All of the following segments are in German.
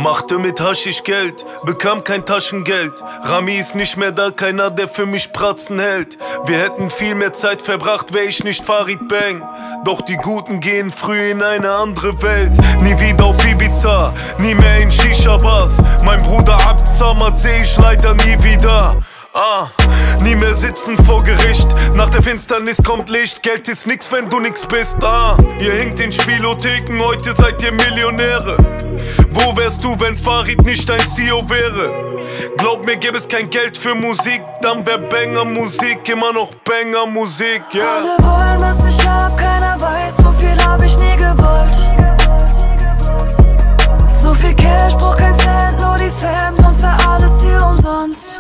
Machte mit Haschisch Geld, bekam kein Taschengeld. Rami ist nicht mehr da, keiner, der für mich Pratzen hält. Wir hätten viel mehr Zeit verbracht, wär ich nicht Farid Bang. Doch die Guten gehen früh in eine andere Welt. Nie wieder auf Ibiza, nie mehr in Shisha-Bars. Mein Bruder Absamat seh ich leider nie wieder. Nie mehr sitzen vor Gericht. Nach der Finsternis kommt Licht. Geld ist nix, wenn du nix bist. Ihr hinkt in Spielotheken, heute seid ihr Millionäre. Wo wärst du, wenn Farid nicht ein CEO wäre? Glaub mir, gäbe es kein Geld für Musik, dann wär Banger-Musik immer noch Banger-Musik, yeah. Alle wollen, was ich hab, keiner weiß, so viel hab ich nie gewollt. So viel Cash, brauch kein Cent, nur die Fam, sonst wär alles hier umsonst.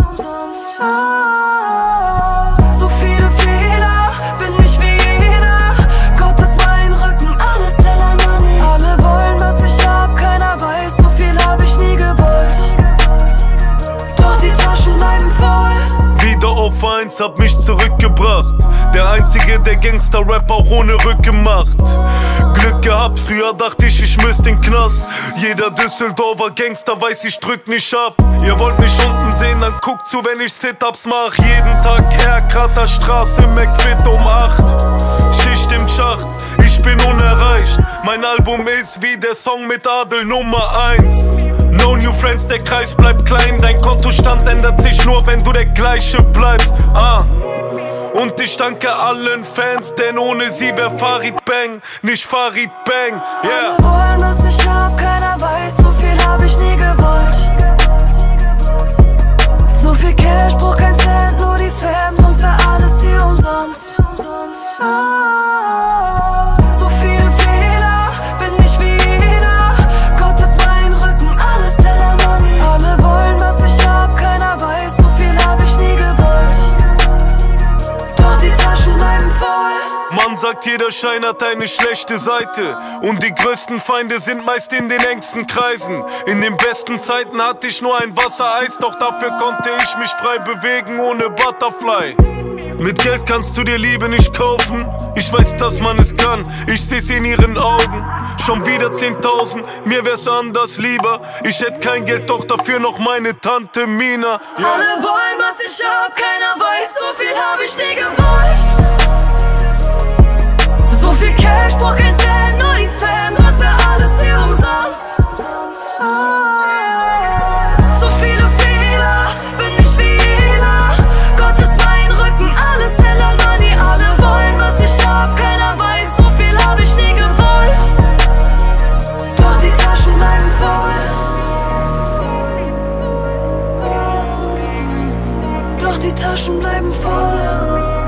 So viele Fehler, bin nicht wie jeder. Gott ist mein Rücken, alles heller Money. Alle wollen, was ich hab, keiner weiß, so viel hab ich nie gewollt. Doch die Taschen bleiben voll. Wieder auf 1, hab mich zurückgebracht. Der einzige, der Gangster-Rap auch ohne Rücken macht. Glück gehabt, früher dachte ich müsste in den Knast. Jeder Düsseldorfer Gangster weiß, ich drück nicht ab. Ihr wollt mich unten sehen, dann guckt zu, wenn ich Sit-Ups mach. Jeden Tag Herkrater Straße, McFit um 8. Schicht im Schacht, ich bin unerreicht. Mein Album ist wie der Song mit Adel Nummer 1. No new friends, der Kreis bleibt klein. Dein Kontostand ändert sich nur, wenn du der gleiche bleibst. Und ich danke allen Fans, denn ohne sie wär Farid Bang, nicht Farid Bang, yeah. Alle wollen, was ich hab, keiner weiß, so viel hab ich nie gewollt. So viel Cash, brauch kein Cent, nur die Fam, sonst wär alles hier umsonst. So viele Fehler, bin nicht wie jeder. Gott ist mein Rücken, alles heller Money. Alle wollen, was ich hab, keiner weiß, so viel hab ich nie gewollt. Doch die Taschen bleiben voll. Man sagt, jeder Schein hat eine schlechte Seite. Und die größten Feinde sind meist in den engsten Kreisen. In den besten Zeiten hatte ich nur ein Wassereis, doch dafür konnte ich mich frei bewegen ohne Butterfly. Mit Geld kannst du dir Liebe nicht kaufen. Ich weiß, dass man es kann, ich seh's in ihren Augen. Schon wieder 10.000, mir wär's anders lieber. Ich hätt kein Geld, doch dafür noch meine Tante Mina, yeah. Alle wollen, was ich hab, keiner weiß, so viel hab ich nie gewollt. So viel Cash, brauch kein Cent, nur die Fam, sonst wär alles hier umsonst. So viele Fehler, bin nicht wie jeder. Gott ist mein Rücken, alles heller Money. Alle wollen, was ich hab, keiner weiß, so viel hab ich nie gewollt. Doch die Taschen bleiben voll. Doch die Taschen bleiben voll.